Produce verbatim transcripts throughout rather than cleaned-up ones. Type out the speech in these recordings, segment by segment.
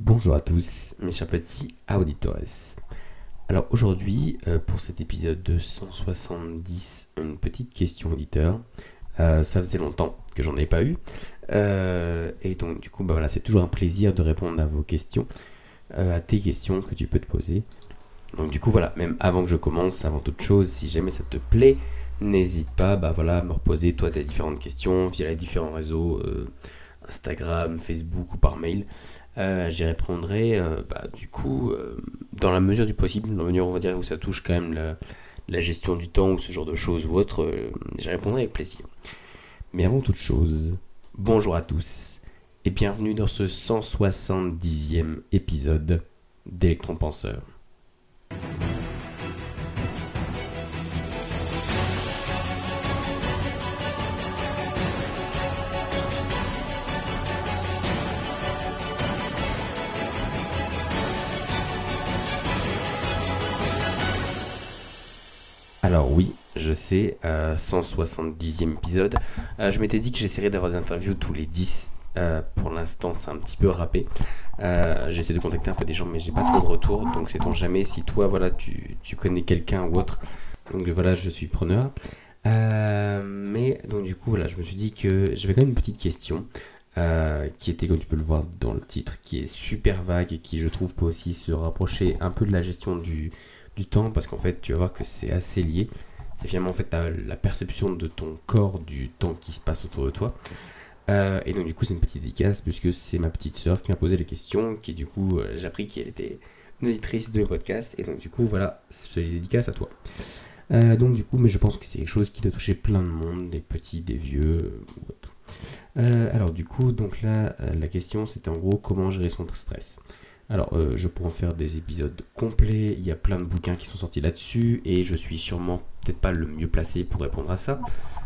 Bonjour à tous, mes chers petits auditores. Alors aujourd'hui, euh, pour cet épisode deux cent soixante-dix, une petite question auditeur. Euh, ça faisait longtemps que j'en ai pas eu. Euh, et donc du coup, bah voilà, c'est toujours un plaisir de répondre à vos questions, euh, à tes questions que tu peux te poser. Donc du coup, voilà, même avant que je commence, avant toute chose, si jamais ça te plaît, n'hésite pas bah voilà, à me reposer toi tes différentes questions via les différents réseaux, euh, Instagram, Facebook ou par mail. Euh, j'y répondrai euh, bah, du coup euh, dans la mesure du possible, dans la mesure on va dire où ça touche quand même la, la gestion du temps ou ce genre de choses ou autre, euh, j'y répondrai avec plaisir. Mais avant toute chose, bonjour à tous et bienvenue dans ce cent soixante-dixième épisode d'Electron Penseur. Alors oui, je sais, euh, cent soixante-dixième épisode. Euh, je m'étais dit que j'essaierais d'avoir des interviews tous les dix. Euh, pour l'instant, c'est un petit peu râpé. Euh, j'essaie de contacter un peu des gens, mais j'ai pas trop de retour. Donc, sait-on jamais si toi, voilà, tu, tu connais quelqu'un ou autre. Donc voilà, je suis preneur. Euh, mais donc du coup, voilà, je me suis dit que j'avais quand même une petite question. Euh, qui était, comme tu peux le voir dans le titre, qui est super vague et qui, je trouve, peut aussi se rapprocher un peu de la gestion du, du temps, parce qu'en fait, tu vas voir que c'est assez lié. C'est finalement en fait la, la perception de ton corps du temps qui se passe autour de toi. Euh, et donc du coup, c'est une petite dédicace, puisque c'est ma petite sœur qui m'a posé les questions, qui du coup, euh, j'ai appris qu'elle était une auditrice de mes podcasts, et donc du coup, voilà, c'est une dédicace à toi. Euh, donc du coup, mais je pense que c'est quelque chose qui doit toucher plein de monde, des petits, des vieux, euh, ou autres. Euh, alors du coup, donc là, euh, la question c'était en gros comment gérer son stress. Alors euh, je pourrais en faire des épisodes complets, il y a plein de bouquins qui sont sortis là-dessus, et je suis sûrement peut-être pas le mieux placé pour répondre à ça.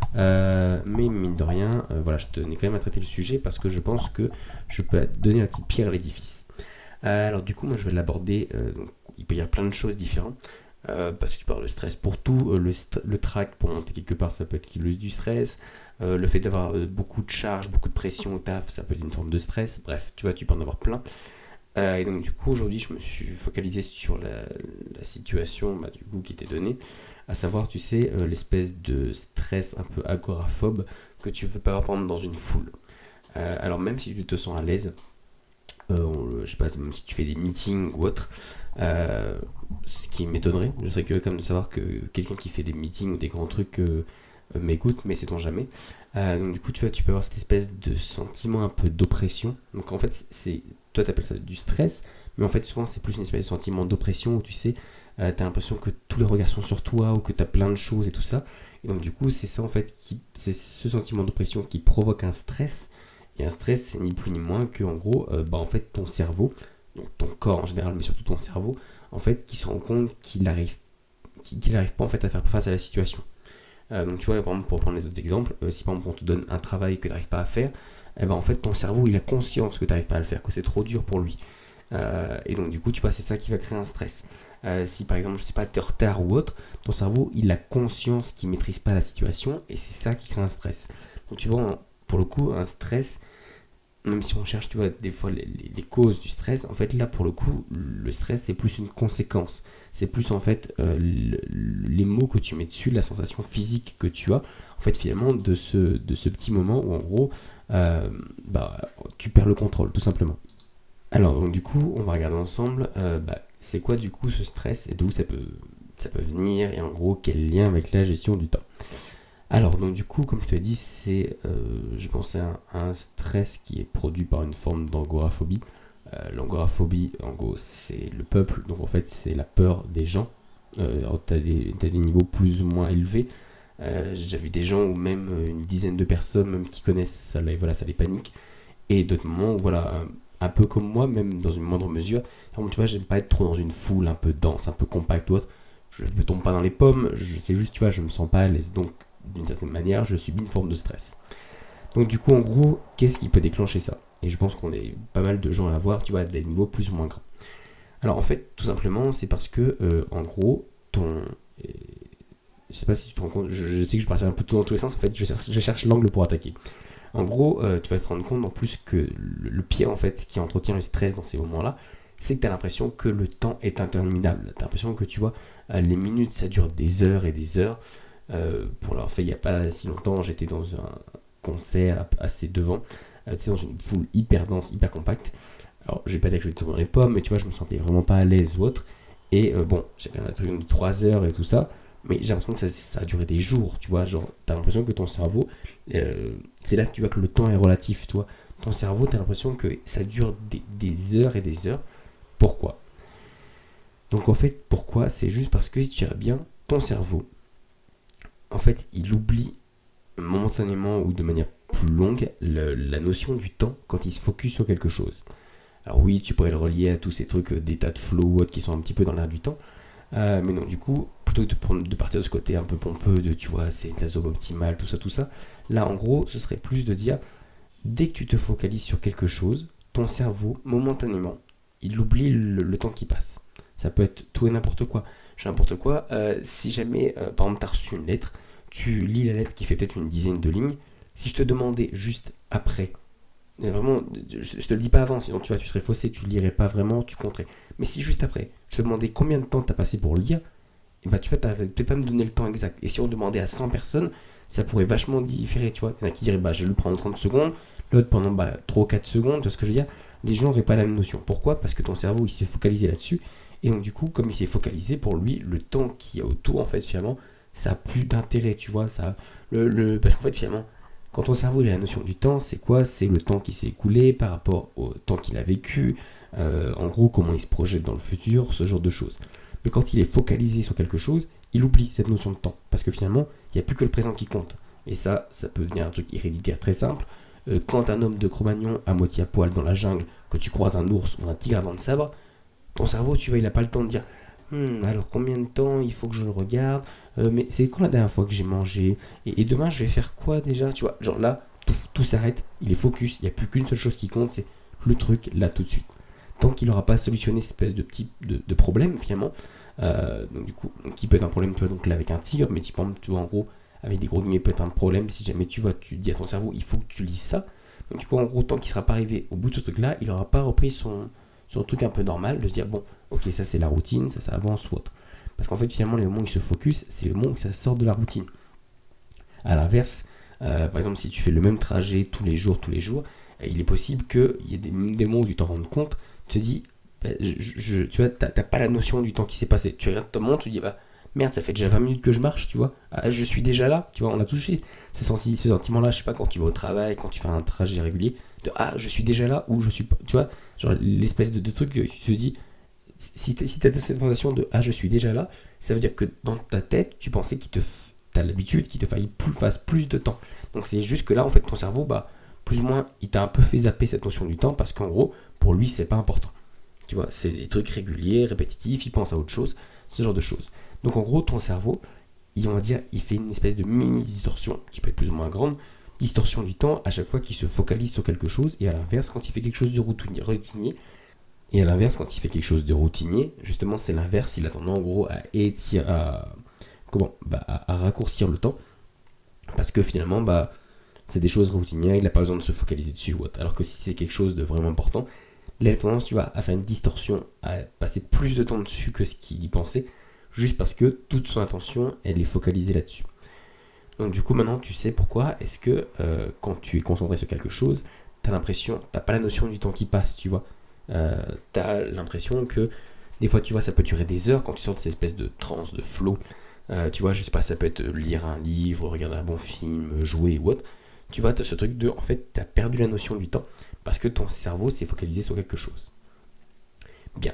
Euh, mais mine de rien, euh, voilà, je tenais quand même à traiter le sujet parce que je pense que je peux donner la petite pierre à l'édifice. Euh, alors du coup, moi je vais l'aborder, euh, donc, il peut y avoir plein de choses différentes. Euh, parce que tu parles de stress pour tout, euh, le, st- le tract pour monter quelque part ça peut être le, du stress, euh, le fait d'avoir euh, beaucoup de charges, beaucoup de pression au taf ça peut être une forme de stress, bref tu vois tu peux en avoir plein. Euh, et donc du coup aujourd'hui je me suis focalisé sur la, la situation bah, du coup qui était donnée, à savoir tu sais euh, l'espèce de stress un peu agoraphobe que tu veux pas avoir par exemple, dans une foule. Euh, alors même si tu te sens à l'aise, euh, on, je sais pas, même si tu fais des meetings ou autre, euh, ce qui m'étonnerait, je serais curieux quand même de savoir que quelqu'un qui fait des meetings ou des grands trucs euh, euh, m'écoute, mais sait-on jamais. Euh, donc du coup tu vois, tu peux avoir cette espèce de sentiment un peu d'oppression. Donc en fait c'est, toi t'appelles ça du stress, mais en fait souvent c'est plus une espèce de sentiment d'oppression où tu sais, euh, t'as l'impression que tous les regards sont sur toi ou que t'as plein de choses et tout ça. Et donc du coup c'est ça en fait qui, c'est ce sentiment d'oppression qui provoque un stress. Et un stress, c'est ni plus ni moins que, en gros, euh, bah, en fait, ton cerveau, donc ton corps en général, mais surtout ton cerveau, en fait, qui se rend compte qu'il n'arrive qu'il, qu'il arrive pas en fait à faire face à la situation. Euh, donc tu vois, par exemple, pour prendre les autres exemples, euh, si par exemple on te donne un travail que tu n'arrives pas à faire, eh ben en fait ton cerveau il a conscience que tu n'arrives pas à le faire, que c'est trop dur pour lui. Euh, et donc du coup, tu vois, c'est ça qui va créer un stress. Euh, si par exemple, je sais pas, tu es en retard ou autre, ton cerveau il a conscience qu'il maîtrise pas la situation et c'est ça qui crée un stress. Donc tu vois, pour le coup, un stress, même si on cherche, tu vois, des fois les, les, les causes du stress, en fait, là, pour le coup, le stress, c'est plus une conséquence. C'est plus, en fait, euh, le, les mots que tu mets dessus, la sensation physique que tu as, en fait, finalement, de ce, de ce petit moment où, en gros, euh, bah, tu perds le contrôle, tout simplement. Alors, donc, du coup, on va regarder ensemble, euh, bah, c'est quoi, du coup, ce stress et d'où ça peut, ça peut venir, et en gros, quel lien avec la gestion du temps. Alors, donc du coup, comme je te l'ai dit, c'est, euh, je pensais à un, à un stress qui est produit par une forme d'angoraphobie. Euh, L'angoraphobie, en gros, c'est le peuple, donc en fait, c'est la peur des gens. Euh, alors, t'as des, t'as des niveaux plus ou moins élevés. Euh, j'ai déjà vu des gens où même une dizaine de personnes, même qui connaissent, ça les, voilà, ça les panique. Et d'autres moments où, voilà, un, un peu comme moi, même dans une moindre mesure, donc, tu vois, j'aime pas être trop dans une foule un peu dense, un peu compacte ou autre. Je ne tombe pas dans les pommes, je, c'est juste, tu vois, je me sens pas à l'aise. Donc, d'une certaine manière, je subis une forme de stress. Donc du coup, en gros, qu'est-ce qui peut déclencher ça? Et je pense qu'on est pas mal de gens à l'avoir, tu vois, à des niveaux plus ou moins grands. Alors en fait, tout simplement, c'est parce que, euh, en gros, ton... euh, je sais pas si tu te rends compte, je, je sais que je partais un peu tout dans tous les sens, en fait, je cherche, je cherche l'angle pour attaquer. En gros, euh, tu vas te rendre compte en plus que le, le pire en fait qui entretient le stress dans ces moments-là, c'est que tu as l'impression que le temps est interminable. Tu as l'impression que tu vois, euh, les minutes ça dure des heures et des heures. Euh, pour l'avoir fait il n'y a pas si longtemps, j'étais dans un concert assez devant, euh, tu sais, dans une foule hyper dense, hyper compacte. Alors, je vais pas dire que je vais tomber dans les pommes, mais tu vois, je me sentais vraiment pas à l'aise ou autre. Et euh, bon, j'avais un truc de trois heures et tout ça, mais j'ai l'impression que ça, ça a duré des jours, tu vois. Genre, t'as l'impression que ton cerveau, euh, c'est là que tu vois que le temps est relatif, tu vois. Ton cerveau, t'as l'impression que ça dure des, des heures et des heures. Pourquoi ? Donc, en fait, pourquoi ? C'est juste parce que si tu regardes bien, ton cerveau, en fait, il oublie momentanément ou de manière plus longue le, la notion du temps quand il se focus sur quelque chose. Alors oui, tu pourrais le relier à tous ces trucs euh, d'état de flow ou autres qui sont un petit peu dans l'air du temps, euh, mais non, du coup, plutôt que de, prendre, de partir de ce côté un peu pompeux de, tu vois, c'est la zone optimale, tout ça, tout ça, là, en gros, ce serait plus de dire, dès que tu te focalises sur quelque chose, ton cerveau, momentanément, il oublie le, le temps qui passe. Ça peut être tout et n'importe quoi. N'importe quoi, euh, si jamais, euh, par exemple, tu as reçu une lettre, tu lis la lettre qui fait peut-être une dizaine de lignes, si je te demandais juste après, vraiment, je te le dis pas avant, sinon tu vois, tu serais faussé, tu lirais pas vraiment, tu compterais. Mais si juste après, je te demandais combien de temps tu as passé pour lire, et bah tu vois, tu peut-être pas me donner le temps exact. Et si on demandait à cent personnes, ça pourrait vachement différer, tu vois. Il y en a qui diraient, bah je vais le prendre trente secondes, l'autre pendant bah, trois ou quatre secondes, tu vois ce que je veux dire. Les gens n'auraient pas la même notion. Pourquoi ? Parce que ton cerveau, il s'est focalisé là-dessus. Et donc du coup, comme il s'est focalisé, pour lui, le temps qu'il y a autour, en fait, finalement, ça a plus d'intérêt, tu vois. Ça, le, le, parce qu'en fait, finalement, quand ton cerveau il a la notion du temps, c'est quoi ? C'est le temps qui s'est écoulé par rapport au temps qu'il a vécu, euh, en gros, comment il se projette dans le futur, ce genre de choses. Mais quand il est focalisé sur quelque chose, il oublie cette notion de temps. Parce que finalement, il n'y a plus que le présent qui compte. Et ça, ça peut devenir un truc héréditaire très simple. Euh, quand un homme de Cro-Magnon à moitié à poil dans la jungle, que tu croises un ours ou un tigre à dents de sabre, ton cerveau, tu vois, il n'a pas le temps de dire hm, alors combien de temps il faut que je le regarde, euh, mais c'est quand la dernière fois que j'ai mangé, et, et demain je vais faire quoi déjà, tu vois, genre là, tout, tout s'arrête, il est focus, il n'y a plus qu'une seule chose qui compte, c'est le truc là tout de suite. Tant qu'il n'aura pas solutionné cette espèce de petit de, de problème finalement, euh, donc du coup, qui peut être un problème, tu vois, donc là avec un tigre, mais tu vois, en gros, avec des gros guillemets, peut être un problème si jamais tu vois, tu dis à ton cerveau, il faut que tu lises ça. Donc tu vois, en gros, tant qu'il ne sera pas arrivé au bout de ce truc-là, il n'aura pas repris son, son truc un peu normal, de se dire, bon, ok, ça c'est la routine, ça ça avance ou autre. Parce qu'en fait, finalement, les moments où il se focus, c'est le moment où ça sort de la routine. À l'inverse, euh, par exemple, si tu fais le même trajet tous les jours, tous les jours, il est possible qu'il y ait des, des moments où tu t'en rends compte, tu te dis, bah, je, je, tu vois, t'as, t'as pas la notion du temps qui s'est passé. Tu regardes ton montre, tu te dis, bah, merde, ça fait déjà vingt minutes que je marche, tu vois. Ah, je suis déjà là, tu vois, on a tous fait ce, senti, ce sentiment-là, je sais pas, quand tu vas au travail, quand tu fais un trajet régulier, de ah, je suis déjà là, ou je suis pas, tu vois, genre l'espèce de, de truc que tu te dis, si tu si as cette sensation de ah, je suis déjà là, ça veut dire que dans ta tête, tu pensais qu'il te, f... t'as l'habitude qu'il te faille plus, fasse plus de temps. Donc c'est juste que là, en fait, ton cerveau, bah, plus ou moins, il t'a un peu fait zapper cette notion du temps, parce qu'en gros, pour lui, c'est pas important. Tu vois, c'est des trucs réguliers, répétitifs, il pense à autre chose, ce genre de choses. Donc en gros, ton cerveau, il, on va dire, il fait une espèce de mini-distorsion, qui peut être plus ou moins grande, distorsion du temps à chaque fois qu'il se focalise sur quelque chose, et à l'inverse, quand il fait quelque chose de routinier, routinier et à l'inverse, quand il fait quelque chose de routinier, justement, c'est l'inverse, il a tendance en gros à étirer, à, comment, bah, à, à raccourcir le temps, parce que finalement, bah, c'est des choses routinières, il n'a pas besoin de se focaliser dessus ou autre. Alors que si c'est quelque chose de vraiment important, il a tendance, tu vois, à faire une distorsion, à passer plus de temps dessus que ce qu'il y pensait, juste parce que toute son attention, elle est focalisée là-dessus. Donc du coup, maintenant, tu sais pourquoi est-ce que euh, quand tu es concentré sur quelque chose, tu as l'impression, tu n'as pas la notion du temps qui passe, tu vois. Euh, tu as l'impression que des fois, tu vois, ça peut durer des heures quand tu sors de cette espèce de transe, de flow. Euh, tu vois, je sais pas, ça peut être lire un livre, regarder un bon film, jouer ou autre. Tu vois, tu as ce truc de, en fait, tu as perdu la notion du temps parce que ton cerveau s'est focalisé sur quelque chose. Bien.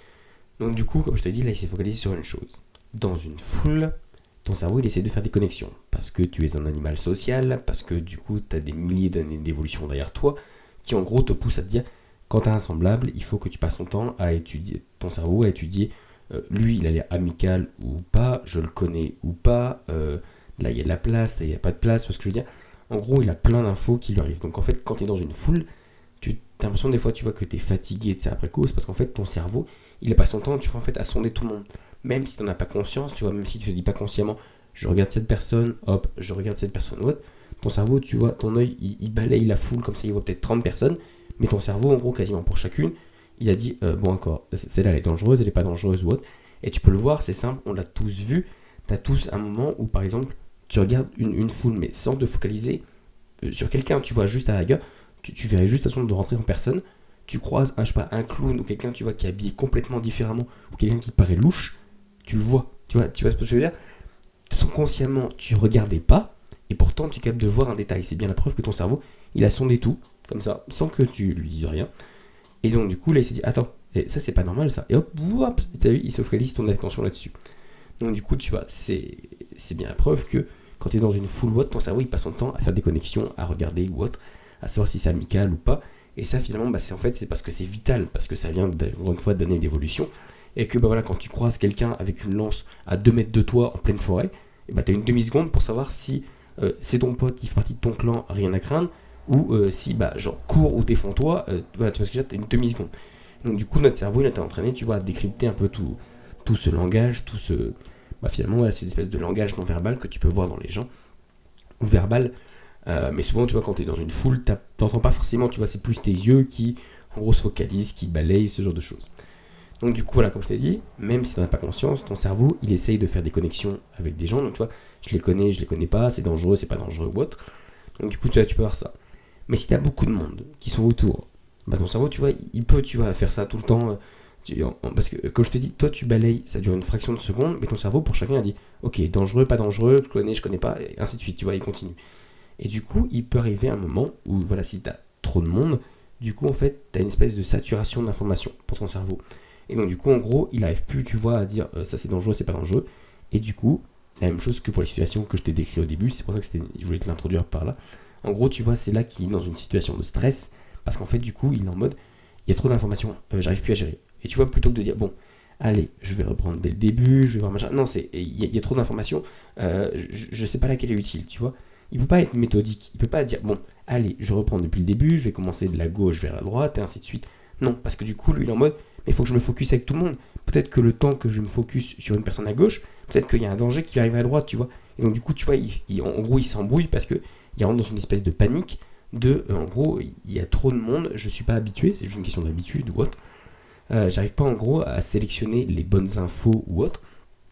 Donc du coup, comme je te dis, là, il s'est focalisé sur une chose. Dans une foule, ton cerveau, il essaie de faire des connexions. Parce que tu es un animal social, parce que du coup, tu as des milliers d'années d'évolution derrière toi, qui en gros te poussent à te dire, quand tu as un semblable, il faut que tu passes ton temps à étudier, ton cerveau à étudier, euh, lui, il a l'air amical ou pas, je le connais ou pas, euh, là, il y a de la place, là, il n'y a pas de place, tu vois ce que je veux dire. En gros, il a plein d'infos qui lui arrivent. Donc en fait, quand tu es dans une foule, tu as l'impression des fois, tu vois que tu es fatigué, c'est après cause, parce qu'en fait, ton cerveau, il passe son temps, tu vois, en fait, à sonder tout le monde. Même si tu n'en as pas conscience, tu vois, même si tu ne te dis pas consciemment, je regarde cette personne, hop, je regarde cette personne, autre, ton cerveau, tu vois, ton œil, il, il balaye la foule comme ça, il voit peut-être trente personnes, mais ton cerveau, en gros, quasiment pour chacune, il a dit, euh, bon, encore, celle-là, elle est dangereuse, elle n'est pas dangereuse ou autre. Et tu peux le voir, c'est simple, on l'a tous vu. Tu as tous un moment où, par exemple, tu regardes une, une foule, mais sans te focaliser euh, sur quelqu'un, tu vois, juste à la rigueur, tu, tu verrais juste la façon de rentrer en personne. Tu croises un, je sais pas, un clown ou quelqu'un, tu vois, qui est habillé complètement différemment, ou quelqu'un qui paraît louche, tu le vois, tu vois, tu vois ce que je veux dire. Sans consciemment, tu regardais pas, et pourtant tu captes de voir un détail. C'est bien la preuve que ton cerveau, il a sondé tout, comme ça, sans que tu lui dises rien. Et donc du coup, là, il s'est dit, attends, et ça c'est pas normal ça. Et hop, hop, t'as vu, il se focalise ton attention là-dessus. Donc du coup, tu vois, c'est, c'est bien la preuve que quand tu es dans une foule ou autre, ton cerveau, il passe son temps à faire des connexions, à regarder ou autre, à savoir si c'est amical ou pas. Et ça, finalement, bah, c'est, en fait, c'est parce que c'est vital, parce que ça vient, encore une fois, d'années d'évolution. Et que bah, voilà, quand tu croises quelqu'un avec une lance à deux mètres de toi en pleine forêt, et bah, tu as une demi-seconde pour savoir si euh, c'est ton pote qui fait partie de ton clan, rien à craindre, ou euh, si, bah, genre, cours ou défends-toi, euh, voilà, tu vois ce que je veux dire, tu as une demi-seconde. Donc, du coup, notre cerveau, il a été entraîné, tu vois, à décrypter un peu tout, tout ce langage, tout ce. Bah, finalement, voilà, c'est une espèce de langage non verbal que tu peux voir dans les gens, ou verbal. Euh, mais souvent, tu vois, quand tu es dans une foule, t'entends pas forcément, tu vois, c'est plus tes yeux qui, en gros, se focalisent, qui balayent, ce genre de choses. Donc, du coup, voilà, comme je t'ai dit, même si tu n'en as pas conscience, ton cerveau, il essaye de faire des connexions avec des gens. Donc, tu vois, je les connais, je les connais pas, c'est dangereux, c'est pas dangereux ou autre. Donc, du coup, tu vois, tu peux voir ça. Mais si tu as beaucoup de monde qui sont autour, bah, ton cerveau, tu vois, il peut, tu vois, faire ça tout le temps. Tu, parce que, comme je te dis, toi, tu balayes, ça dure une fraction de seconde, mais ton cerveau, pour chacun, a dit, ok, dangereux, pas dangereux, je connais, je connais pas, et ainsi de suite, tu vois, il continue. Et du coup, il peut arriver un moment où, voilà, si tu as trop de monde, du coup, en fait, tu as une espèce de saturation d'informations pour ton cerveau. Et donc, du coup, en gros, il n'arrive plus, tu vois, à dire euh, ça c'est dangereux, c'est pas dangereux. Et du coup, la même chose que pour les situations que je t'ai décrites au début, c'est pour ça que c'était, je voulais te l'introduire par là. En gros, tu vois, c'est là qu'il est dans une situation de stress, parce qu'en fait, du coup, il est en mode, il y a trop d'informations, euh, j'arrive plus à gérer. Et tu vois, plutôt que de dire, bon, allez, je vais reprendre dès le début, je vais voir machin. Non, c'est, il y, y a trop d'informations, euh, je, je sais pas laquelle est utile, tu vois. Il peut pas être méthodique, il peut pas dire, bon, allez, je reprends depuis le début, je vais commencer de la gauche vers la droite, et ainsi de suite. Non, parce que du coup, lui, il est en mode, mais il faut que je me focus avec tout le monde. Peut-être que le temps que je me focus sur une personne à gauche, peut-être qu'il y a un danger qui arrive à droite, tu vois. Et donc, du coup, tu vois, il, il, en gros, il s'embrouille parce qu'il rentre dans une espèce de panique de, euh, en gros, il y a trop de monde, je suis pas habitué, c'est juste une question d'habitude ou autre. Euh, j'arrive pas, en gros, à sélectionner les bonnes infos ou autre.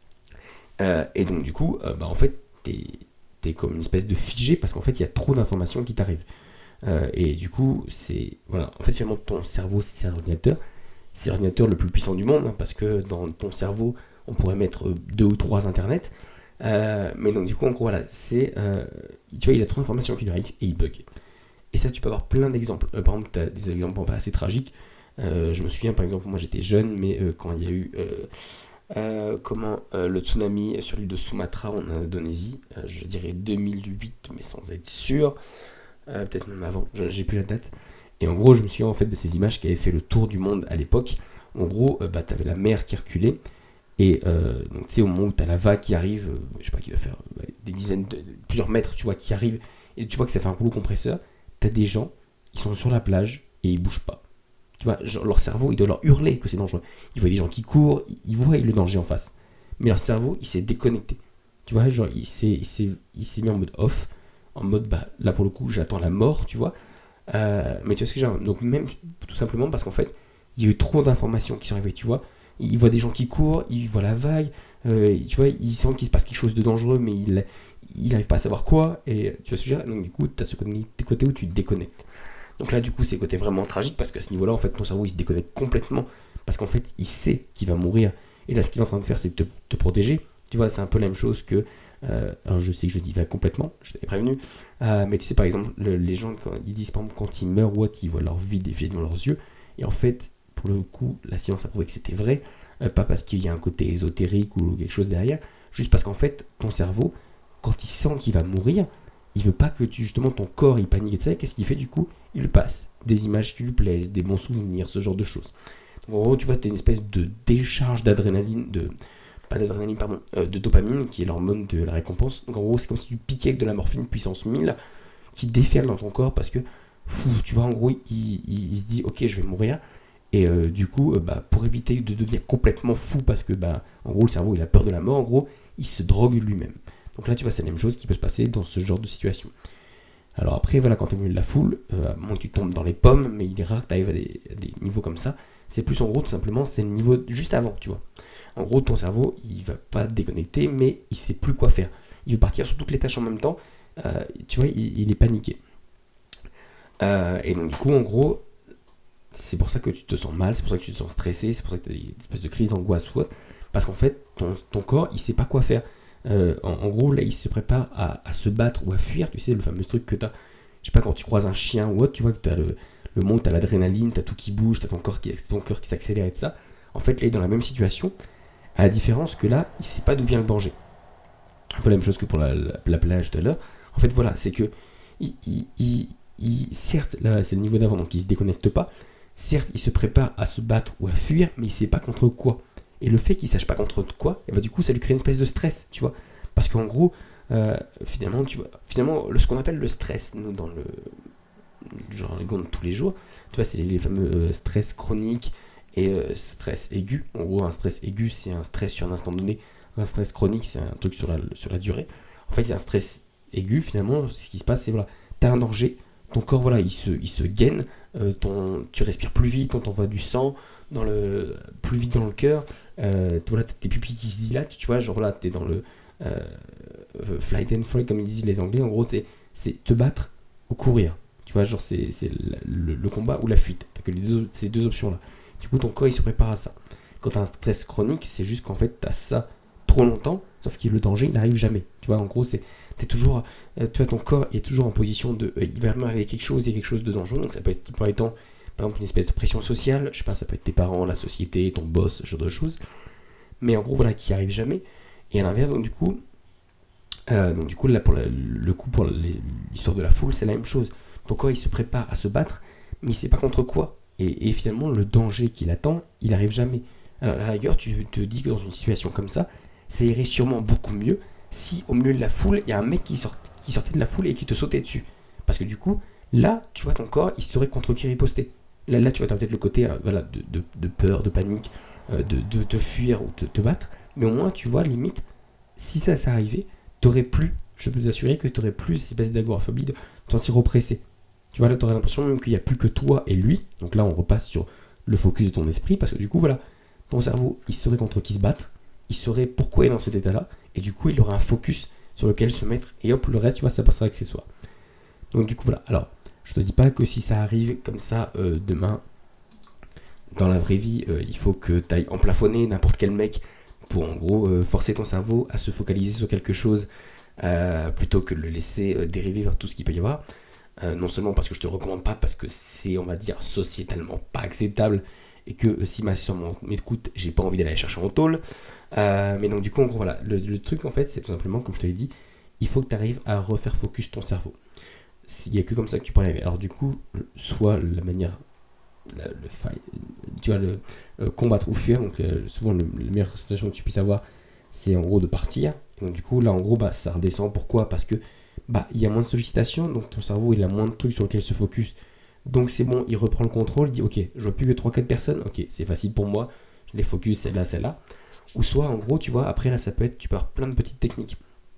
Euh, et donc, du coup, euh, bah, en fait, t'es, t'es comme une espèce de figé parce qu'en fait, il y a trop d'informations qui t'arrivent. Euh, et du coup, c'est. Voilà, en fait, finalement, ton cerveau, c'est un ordinateur. C'est l'ordinateur le plus puissant du monde, hein, parce que dans ton cerveau, on pourrait mettre deux ou trois internets. Euh, mais donc, du coup, en gros, voilà, c'est. Euh, tu vois, il a trop d'informations qui lui arrivent et il bug. Et ça, tu peux avoir plein d'exemples. Euh, par exemple, tu as des exemples assez tragiques. Euh, je me souviens, par exemple, moi j'étais jeune, mais euh, quand il y a eu. Euh, Euh, comment euh, le tsunami sur l'île de Sumatra en Indonésie, euh, je dirais deux mille huit, mais sans être sûr, euh, peut-être même avant, je, j'ai plus la date. Et en gros, je me souviens en fait de ces images qui avaient fait le tour du monde à l'époque. En gros, euh, bah, tu avais la mer qui reculait, et euh, donc tu sais, au moment où tu as la vague qui arrive, euh, je sais pas qui va faire euh, des dizaines, de, de, plusieurs mètres, tu vois, qui arrive, et tu vois que ça fait un rouleau compresseur, tu as des gens, ils sont sur la plage et ils bougent pas. Tu vois, genre, leur cerveau, il doit leur hurler que c'est dangereux. Ils voient des gens qui courent, ils voient le danger en face. Mais leur cerveau, il s'est déconnecté. Tu vois, genre, il s'est, il s'est, il s'est mis en mode off. En mode, bah, là, pour le coup, j'attends la mort, tu vois. Euh, mais tu vois ce que j'ai. Donc, même, tout simplement, parce qu'en fait, il y a eu trop d'informations qui sont arrivées, tu vois. Ils voient des gens qui courent, ils voient la vague. Euh, tu vois, ils sentent qu'il se passe quelque chose de dangereux, mais il n'arrive pas à savoir quoi. Et tu vois ce que j'ai. Donc, du coup, tu as ce côté où tu te déconnectes. Donc là, du coup, c'est le côté vraiment tragique parce qu'à ce niveau-là, en fait, ton cerveau, il se déconnecte complètement parce qu'en fait, il sait qu'il va mourir. Et là, ce qu'il est en train de faire, c'est de te, te protéger. Tu vois, c'est un peu la même chose que... Euh, alors, je sais que je divague complètement, je t'avais prévenu. Euh, mais tu sais, par exemple, le, les gens, quand ils disent, par exemple, quand ils meurent ou autre, ils voient leur vie défiler devant leurs yeux. Et en fait, pour le coup, la science a prouvé que c'était vrai. Euh, pas parce qu'il y a un côté ésotérique ou quelque chose derrière. Juste parce qu'en fait, ton cerveau, quand il sent qu'il va mourir, il veut pas que tu, justement, ton corps, il panique et ça. Qu'est-ce qu'il fait, du coup? Il lui passe des images qui lui plaisent, des bons souvenirs, ce genre de choses. Donc, en gros, tu vois, tu as une espèce de décharge d'adrénaline, de pas d'adrénaline, pardon, euh, de dopamine, qui est l'hormone de la récompense. Donc en gros, c'est comme si tu piquais avec de la morphine puissance mille, qui déferle dans ton corps, parce que, fou, tu vois, en gros, il, il, il se dit, ok, je vais mourir. Et euh, du coup, euh, bah, pour éviter de devenir complètement fou, parce que, bah, en gros, le cerveau, il a peur de la mort, en gros, il se drogue lui-même. Donc là, tu vois, c'est la même chose qui peut se passer dans ce genre de situation. Alors après, voilà, quand tu es au milieu de la foule, euh, moins que tu tombes dans les pommes, mais il est rare que tu arrives à des, à des niveaux comme ça. C'est plus en gros, tout simplement, c'est le niveau juste avant, tu vois. En gros, ton cerveau, il va pas déconnecter, mais il sait plus quoi faire. Il veut partir sur toutes les tâches en même temps. Euh, tu vois, il, il est paniqué. Euh, et donc, du coup, en gros, c'est pour ça que tu te sens mal, c'est pour ça que tu te sens stressé, c'est pour ça que tu as une espèce de crise d'angoisse ou autre. Parce qu'en fait, ton, ton corps, il sait pas quoi faire. Euh, en, en gros, là, il se prépare à, à se battre ou à fuir. Tu sais, le fameux truc que tu as, je sais pas, quand tu croises un chien ou autre, tu vois que tu as le, le monde, tu as l'adrénaline, tu as tout qui bouge, tu as ton corps qui, ton cœur qui s'accélère et tout ça. En fait, là, il est dans la même situation, à la différence que là, il sait pas d'où vient le danger. Un peu la même chose que pour la, la, la plage tout à l'heure. En fait, voilà, c'est que, il, il, il, il, certes, là, c'est le niveau d'avant, donc il se déconnecte pas. Certes, il se prépare à se battre ou à fuir, mais il sait pas contre quoi. Et le fait qu'il sache pas contre quoi, et bah du coup, ça lui crée une espèce de stress, tu vois. Parce qu'en gros, euh, finalement, tu vois, finalement, le, ce qu'on appelle le stress, nous, dans le genre de tous les jours, tu vois, c'est les, les fameux euh, stress chroniques et euh, stress aigu. En gros, un stress aigu, c'est un stress sur un instant donné. Un stress chronique, c'est un truc sur la, sur la durée. En fait, il y a un stress aigu, finalement, ce qui se passe, c'est voilà, t'as un danger, ton corps, voilà, il se, il se gaine, euh, ton, tu respires plus vite, on t'envoie du sang, dans le, plus vite dans le cœur, euh, voilà, t'as tes pupilles qui se dilatent, tu vois, genre là, t'es dans le euh, flight and fight, comme ils disent les Anglais, en gros, t'es, c'est te battre ou courir, tu vois, genre c'est, c'est le, le combat ou la fuite, t'as que les deux, ces deux options-là. Du coup, ton corps, il se prépare à ça. Quand t'as un stress chronique, c'est juste qu'en fait, t'as ça trop longtemps, sauf que le danger, il n'arrive jamais, tu vois, en gros, c'est, t'es toujours, euh, tu vois, ton corps est toujours en position de, euh, il va vraiment arriver quelque chose, il y a quelque chose de dangereux, donc ça peut être, tout par étant, par exemple, une espèce de pression sociale, je sais pas, ça peut être tes parents, la société, ton boss, ce genre de choses, mais en gros, voilà, qui arrive jamais. Et à l'inverse, donc du coup, euh, donc du coup, là, pour la, le coup, pour l'histoire de la foule, c'est la même chose. Ton corps, il se prépare à se battre, mais il sait pas contre quoi. Et, et finalement, le danger qu'il attend, il arrive jamais. Alors, à la rigueur, tu te dis que dans une situation comme ça, ça irait sûrement beaucoup mieux si, au milieu de la foule, il y a un mec qui, sort, qui sortait de la foule et qui te sautait dessus. Parce que du coup, là, tu vois, ton corps, il saurait contre qui riposter. Là, là tu vois, tu as peut-être le côté euh, voilà, de, de, de peur, de panique, euh, de, de te fuir ou de te battre. Mais au moins, tu vois, limite, si ça s'est arrivé, t'aurais plus, je peux t'assurer que t'aurais plus cette espèce d'agoraphobie de te sentir oppressé. Tu vois, là, t'aurais l'impression même qu'il n'y a plus que toi et lui. Donc là, on repasse sur le focus de ton esprit, parce que du coup, voilà, ton cerveau, il saurait contre qui se battre, il saurait pourquoi il est dans cet état-là, et du coup, il aurait un focus sur lequel se mettre, et hop, le reste, tu vois, ça passera accessoire. Donc du coup, voilà. Alors, je te dis pas que si ça arrive comme ça euh, demain, dans la vraie vie, euh, il faut que tu ailles emplafonner n'importe quel mec pour en gros euh, forcer ton cerveau à se focaliser sur quelque chose euh, plutôt que de le laisser euh, dériver vers tout ce qu'il peut y avoir. Euh, non seulement parce que je te recommande pas, parce que c'est, on va dire, sociétalement pas acceptable et que euh, si ma soeur m'écoute, j'ai pas envie d'aller la chercher en tôle. Euh, mais donc du coup, en gros, voilà, le, le truc en fait, c'est tout simplement, comme je te l'ai dit, il faut que tu arrives à refaire focus ton cerveau. Il n'y a que comme ça que tu peux arriver. Alors du coup, soit la manière, la, le fight, tu vois, le euh, combattre ou fuir, donc euh, souvent le, la meilleure sensation que tu puisses avoir, c'est en gros de partir. Et donc du coup, là en gros, bah, ça redescend. Pourquoi ? Parce que bah il y a moins de sollicitations, donc ton cerveau il a moins de trucs sur lesquels se focus. Donc c'est bon, il reprend le contrôle, il dit ok, je vois plus que trois quatre personnes, ok, c'est facile pour moi, je les focus, celle-là, celle-là. Ou soit en gros, tu vois, après là ça peut être, tu peux avoir plein de petites techniques.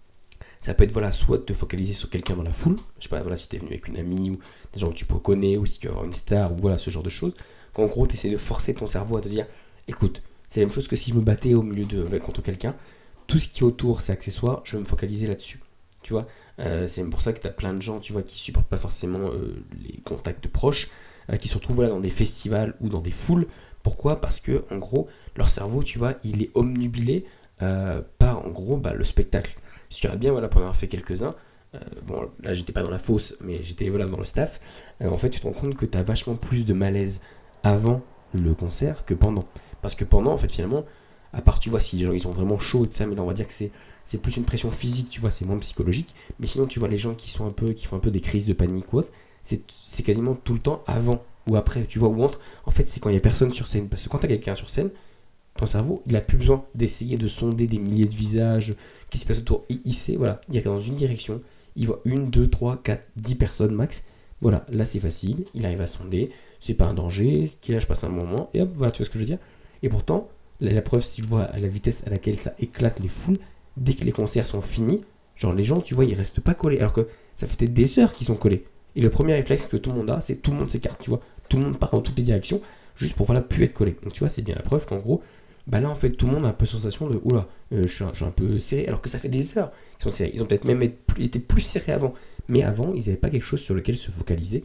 Ça peut être voilà, soit de te focaliser sur quelqu'un dans la foule, je sais pas, voilà, si t'es venu avec une amie ou des gens que tu connais, ou si tu veux avoir une star, ou voilà, ce genre de choses. Qu'en gros, tu essaies de forcer ton cerveau à te dire, écoute, c'est la même chose que si je me battais au milieu de, contre quelqu'un, tout ce qui est autour, c'est accessoire, je vais me focaliser là-dessus. Tu vois, euh, c'est pour ça que tu as plein de gens, tu vois, qui supportent pas forcément euh, les contacts proches, euh, qui se retrouvent voilà, dans des festivals ou dans des foules. Pourquoi ? Parce que, en gros, leur cerveau, tu vois, il est omnubilé euh, par, en gros, bah, le spectacle. Si tu regardes bien, voilà, pour en avoir fait quelques-uns, euh, bon, là, j'étais pas dans la fosse, mais j'étais voilà, dans le staff, euh, en fait, tu te rends compte que tu as vachement plus de malaise avant le concert que pendant. Parce que pendant, en fait, finalement, à part, tu vois, si les gens ils sont vraiment chauds et tout ça, mais là, on va dire que c'est, c'est plus une pression physique, tu vois, c'est moins psychologique. Mais sinon, tu vois, les gens qui sont un peu, qui font un peu des crises de panique ou autre, c'est, c'est quasiment tout le temps avant ou après, tu vois, ou entre. En fait, c'est quand il y a personne sur scène. Parce que quand tu as quelqu'un sur scène, ton cerveau, il a plus besoin d'essayer de sonder des milliers de visages qui se passent autour. Il, il sait, voilà, il y a dans une direction, il voit une, deux, trois, quatre, dix personnes max. Voilà, là c'est facile, il arrive à sonder, c'est pas un danger, qui là je passe un moment, et hop, voilà, tu vois ce que je veux dire. Et pourtant, la, la preuve, si tu vois à la vitesse à laquelle ça éclate les foules, dès que les concerts sont finis, genre les gens, tu vois, ils restent pas collés. Alors que ça fait peut-être des heures qu'ils sont collés. Et le premier réflexe que tout le monde a, c'est tout le monde s'écarte, tu vois. Tout le monde part dans toutes les directions, juste pour voilà, plus être collé. Donc tu vois, c'est bien la preuve qu'en gros, bah là en fait, tout le monde a un peu sensation de oula, euh, je, suis un, je suis un peu serré, alors que ça fait des heures qu'ils sont serrés. Ils ont peut-être même été, été plus serrés avant. Mais avant, ils n'avaient pas quelque chose sur lequel se focaliser.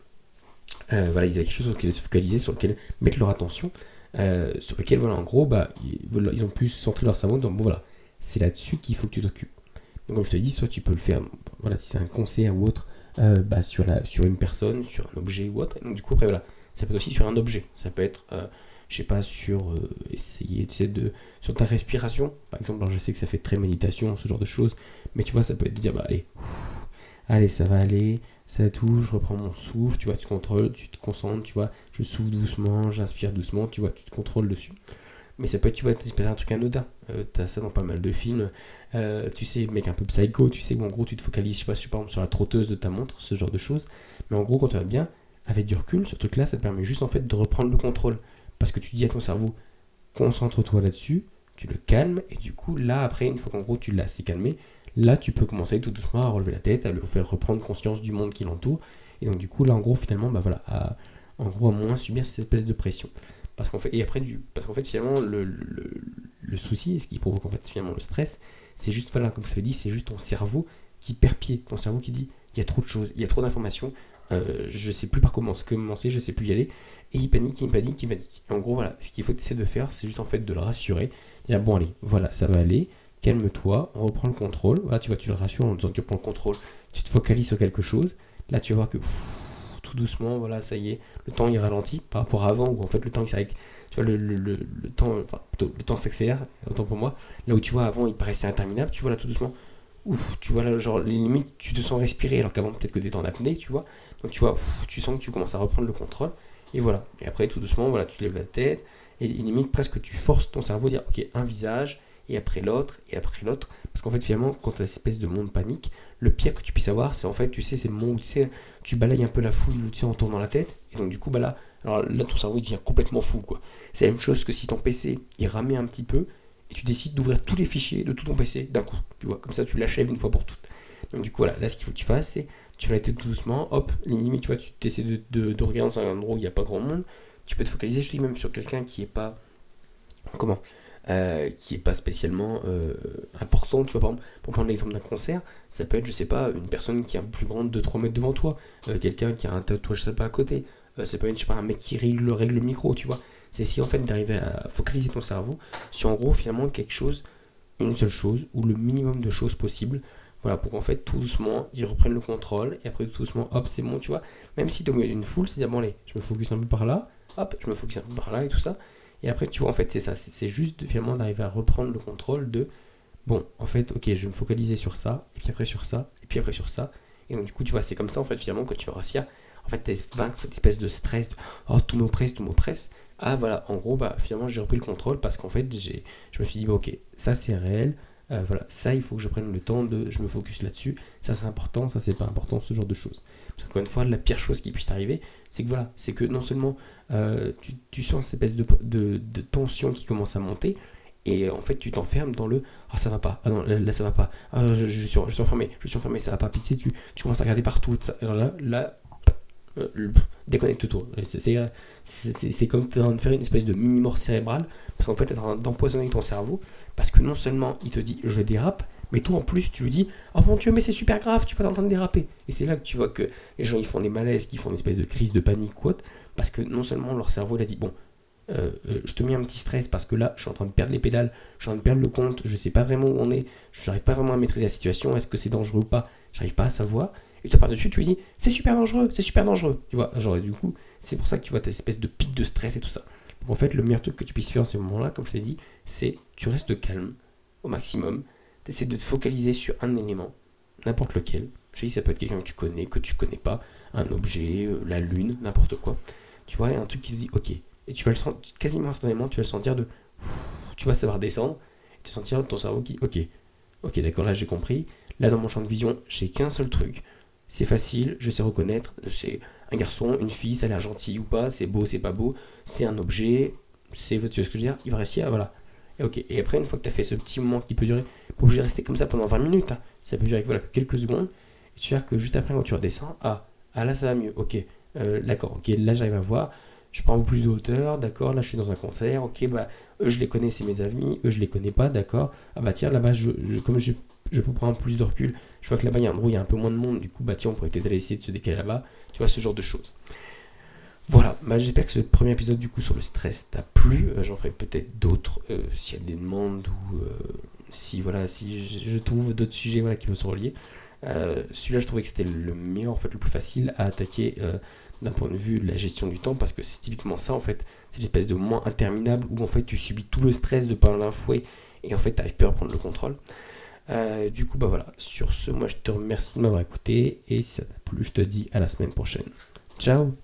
Euh, voilà, ils avaient quelque chose sur lequel se focaliser, sur lequel mettre leur attention, euh, sur lequel, voilà, en gros, bah, ils, ils ont pu centrer leur cerveau. Donc, bon, voilà, c'est là-dessus qu'il faut que tu t'occupes. Donc, comme je te dis, soit tu peux le faire, voilà, si c'est un concert ou autre, euh, bah, sur, la, sur une personne, sur un objet ou autre. Et donc, du coup, après, voilà, ça peut être aussi sur un objet. Ça peut être, euh, je sais pas, sur euh, essayer, tu sais, de, sur ta respiration. Par exemple, alors je sais que ça fait très méditation, ce genre de choses. Mais tu vois, ça peut être de dire, bah, allez, allez, ça va aller. Ça touche, je reprends mon souffle, tu vois, tu contrôles, tu te concentres, tu vois, je souffle doucement, j'inspire doucement, tu vois, tu te contrôles dessus. Mais ça peut être, tu vois, t'espères un truc anodin, euh, t'as ça dans pas mal de films, euh, tu sais, mec un peu psycho, tu sais, où en gros tu te focalises, je sais pas, par exemple sur la trotteuse de ta montre, ce genre de choses, mais en gros quand tu vas bien, avec du recul, ce truc là, ça te permet juste en fait de reprendre le contrôle, parce que tu dis à ton cerveau, concentre-toi là-dessus, tu le calmes, et du coup, là après, une fois qu'en gros tu l'as assez calmé, là tu peux commencer tout doucement à relever la tête, à lui faire reprendre conscience du monde qui l'entoure, et donc du coup là en gros finalement bah voilà, à, en gros à moins subir cette espèce de pression. Parce qu'en fait, et après du, parce qu'en fait finalement le, le, le souci, ce qui provoque en fait finalement le stress, c'est juste voilà, comme je te l'ai dit, c'est juste ton cerveau qui perd pied, ton cerveau qui dit il y a trop de choses, il y a trop d'informations, euh, je sais plus par comment commencer, je sais plus y aller, et il panique, il panique, il panique. Et en gros voilà, ce qu'il faut essayer de faire, c'est juste en fait de le rassurer, dire bon allez, voilà, ça va aller. Calme-toi, on reprend le contrôle. Voilà, tu vois, tu le rassures en disant que tu prends le contrôle, tu te focalises sur quelque chose. Là, tu vas voir que pff, tout doucement, voilà, ça y est, le temps il ralentit par rapport à avant où en fait le temps il s'arrête. Tu vois, le, le, le, le temps, enfin, le temps s'accélère, autant pour moi. Là où tu vois, avant il paraissait interminable, tu vois là tout doucement, ouf, tu vois là, genre les limites, tu te sens respirer alors qu'avant peut-être que tu étais en apnée, tu vois. Donc tu vois, ouf, tu sens que tu commences à reprendre le contrôle. Et voilà. Et après, tout doucement, voilà, tu lèves la tête et limite presque tu forces ton cerveau à dire, ok, un visage. Et après l'autre, et après l'autre. Parce qu'en fait, finalement, quand tu as cette espèce de monde panique, le pire que tu puisses avoir, c'est en fait, tu sais, c'est le moment où tu sais, tu balayes un peu la foule, tu sais, en tournant la tête. Et donc, du coup, bah là, alors là, ton cerveau, il devient complètement fou, quoi. C'est la même chose que si ton P C, il ramait un petit peu, et tu décides d'ouvrir tous les fichiers de tout ton P C d'un coup. Tu vois, comme ça, tu l'achèves une fois pour toutes. Donc, du coup, voilà, là, ce qu'il faut que tu fasses, c'est, tu vas la tête tout doucement, hop, limite, tu vois, tu essaies de, de, de regarder dans un endroit où il n'y a pas grand monde. Tu peux te focaliser, je te dis, même sur quelqu'un qui est pas. Comment Euh, qui est pas spécialement euh, important, tu vois, par exemple, pour prendre l'exemple d'un concert, ça peut être, je sais pas, une personne qui est un peu plus grande de trois mètres devant toi, euh, quelqu'un qui a un tatouage, je sais pas, à côté, euh, ça peut être, je sais pas, un mec qui règle, règle le micro, tu vois, c'est essayer en fait d'arriver à focaliser ton cerveau sur en gros finalement quelque chose, une seule chose, ou le minimum de choses possibles, voilà, pour qu'en fait tout doucement, ils reprennent le contrôle, et après tout doucement, hop, c'est bon, tu vois, même si t'es au milieu d'une foule, c'est dire, bon allez, je me focus un peu par là, hop, je me focus un peu par là, et tout ça. Et après, tu vois, en fait, c'est ça. C'est, c'est juste finalement d'arriver à reprendre le contrôle de bon, en fait, ok, je vais me focaliser sur ça, et puis après sur ça, et puis après sur ça. Et donc, du coup, tu vois, c'est comme ça, en fait, finalement, que tu vas réussir. En fait, t'as vaincre cette espèce de stress, de oh, tout m'oppresse, tout m'oppresse. Ah, voilà, en gros, bah, finalement, j'ai repris le contrôle parce qu'en fait, j'ai, je me suis dit, bah, ok, ça c'est réel. Euh, voilà, ça, il faut que je prenne le temps de. Je me focus là-dessus. Ça, c'est important, ça, c'est pas important, ce genre de choses. Parce qu'encore une fois, la pire chose qui puisse t'arriver, c'est que voilà, c'est que non seulement euh, tu, tu sens cette espèce de, de, de tension qui commence à monter, et en fait, tu t'enfermes dans le ah, ça va pas, ah non, là, là ça va pas, ah, je, je, je, suis, je suis enfermé, je suis enfermé, ça va pas, puis tu sais, tu, tu commences à regarder partout, ça, alors là, là, euh, déconnecte-toi. C'est, c'est, c'est, c'est comme tu es en train de faire une espèce de mini-mort cérébrale, parce qu'en fait, tu es en train d'empoisonner ton cerveau, parce que non seulement il te dit je dérape, mais toi en plus tu lui dis oh mon dieu mais c'est super grave, tu vas en train de déraper. Et c'est là que tu vois que les gens ils font des malaises, qu'ils font une espèce de crise de panique ou autre, parce que non seulement leur cerveau il a dit bon euh, euh, je te mets un petit stress parce que là je suis en train de perdre les pédales, je suis en train de perdre le compte, je sais pas vraiment où on est, je n'arrive pas vraiment à maîtriser la situation, est-ce que c'est dangereux ou pas, j'arrive pas à savoir. Et toi par-dessus tu lui dis c'est super dangereux, c'est super dangereux, tu vois, genre du coup c'est pour ça que tu vois ta espèce de pic de stress et tout ça. Donc en fait le meilleur truc que tu puisses faire en ce moment là, comme je t'ai dit, c'est tu restes calme au maximum, tu essaies de te focaliser sur un élément, n'importe lequel. Je sais, ça peut être quelqu'un que tu connais, que tu connais pas, un objet, euh, la lune, n'importe quoi. Tu vois, il y a un truc qui te dit ok. Et tu vas le sentir, quasiment instantanément, tu vas le sentir de. Tu vas savoir descendre, et te sentir ton cerveau qui. Ok, ok, d'accord, là j'ai compris. Là dans mon champ de vision, j'ai qu'un seul truc. C'est facile, je sais reconnaître. C'est un garçon, une fille, ça a l'air gentil ou pas, c'est beau, c'est pas beau, c'est un objet, c'est. Tu vois ce que je veux dire. Il va réussir, voilà. Et ok, et après, une fois que tu as fait ce petit moment qui peut durer, pas obligé de rester comme ça pendant vingt minutes, hein. Ça peut durer voilà, quelques secondes. Et tu verras que juste après, quand tu redescends, ah, ah là ça va mieux, ok, euh, d'accord, ok, là j'arrive à voir, je prends un peu plus de hauteur, d'accord, là je suis dans un concert, ok, bah, eux je les connais, c'est mes amis, eux je les connais pas, d'accord, ah bah tiens, là-bas, je, je, comme je, je peux prendre plus de recul, je vois que là-bas il y a un endroit, il y a un peu moins de monde, du coup, bah tiens, on pourrait peut-être aller essayer de se décaler là-bas, tu vois, ce genre de choses. Voilà, bah, j'espère que ce premier épisode du coup sur le stress t'a plu, euh, j'en ferai peut-être d'autres, euh, s'il y a des demandes ou euh, si, voilà, si je, je trouve d'autres sujets voilà, qui me sont reliés. Euh, celui-là, je trouvais que c'était le meilleur, en fait, le plus facile à attaquer euh, d'un point de vue de la gestion du temps, parce que c'est typiquement ça, en fait, c'est l'espèce de moins interminable où, en fait, tu subis tout le stress de par l'infouet et, en fait, tu n'arrives plus à reprendre le contrôle. Euh, du coup, bah voilà, sur ce, moi, je te remercie de m'avoir écouté et si ça t'a plu, je te dis à la semaine prochaine. Ciao!